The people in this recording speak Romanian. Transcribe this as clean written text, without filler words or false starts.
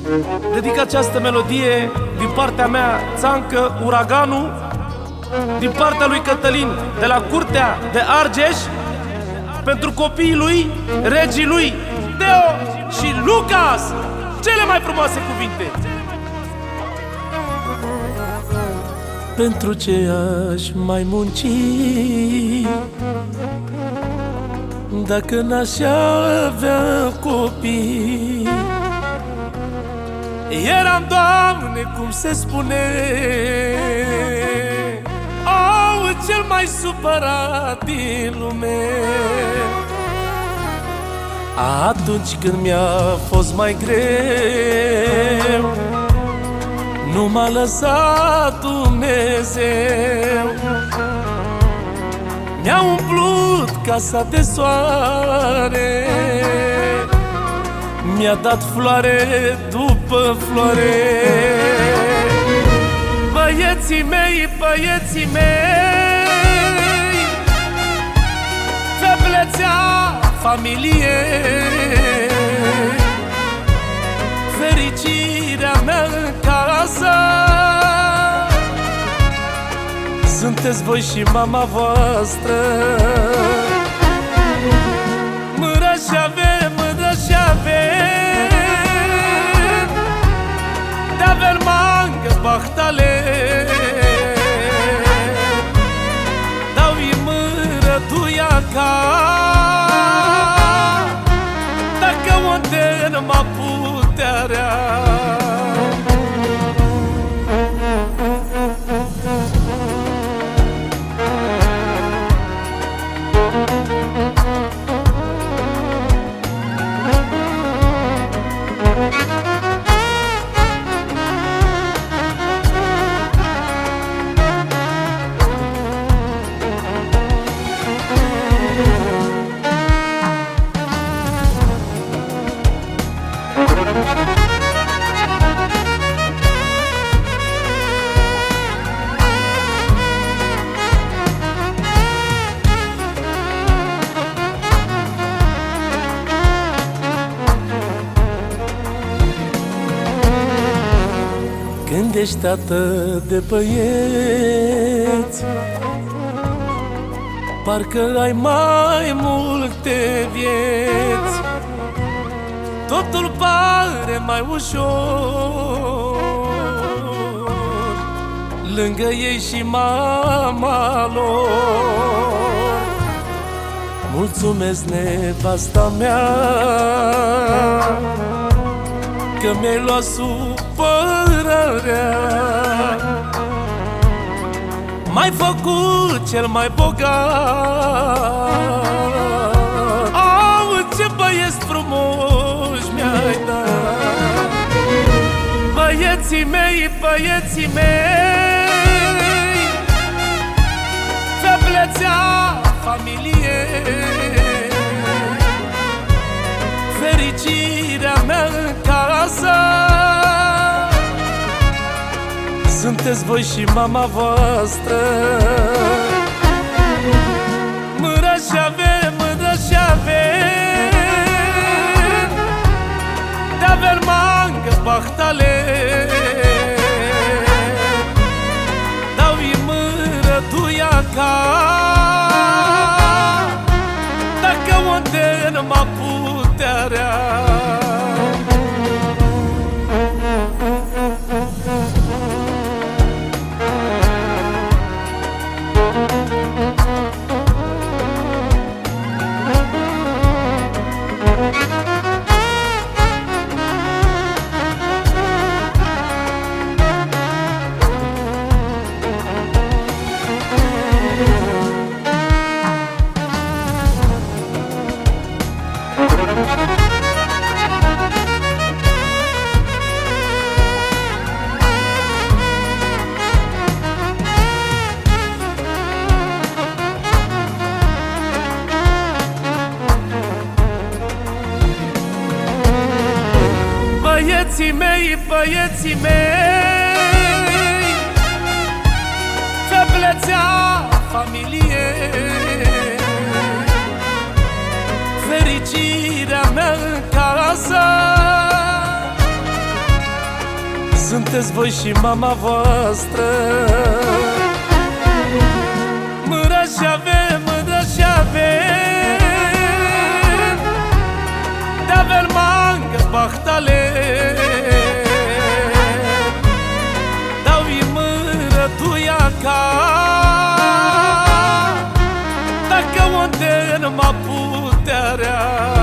Dedic această melodie din partea mea, Țancă, Uraganul, din partea lui Cătălin, de la Curtea de Argeș, pentru copiii lui, regii lui, Teo și Lucas. Cele mai frumoase cuvinte. Pentru ce aș mai munci dacă n-aș avea copii? Eram, Doamne, cum se spune, cel mai supărat din lume. Atunci când mi-a fost mai greu, nu m-a lăsat Dumnezeu. Mi-a umplut casa de soare, mi-a dat floare după floare. Băieții mei, băieții mei, feblețea familiei, fericirea mea în casă, sunteți voi și mama voastră. Mâră și avem, mâră și avem, de-avem mangă bahtale, dau-i mâră duia ca, dacă unde nu mă puterea. Când ești tată de băieți, parcă ai mai multe vieți, totul pare mai ușor lângă ei și mama lor. Mulțumesc, nevasta mea, că mi-ai luat supărarea, m-ai făcut cel mai bogat. Ce băieți frumoși mi-ai dat. Băieții mei, băieții mei, feblețea familiei, fericirea mea în casă, sunteți voi și mama voastră. Mâră și avem, mâră și avem, de-avem mangă bahtale, dau-i mâră duia ca, dacă unde nu mă puterea. Băieții mei, băieții mei, feblețea familiei, fericirea mea în casă, sunteți voi și mama voastră. Mândră și avem, mândră și avem, de-avem mangă bahtale. Dau-i mândră tuia ca, dacă unde n-mă puterea.